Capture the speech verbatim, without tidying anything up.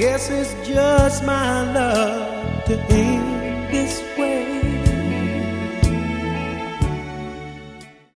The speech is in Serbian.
guess it's just my love to end this way.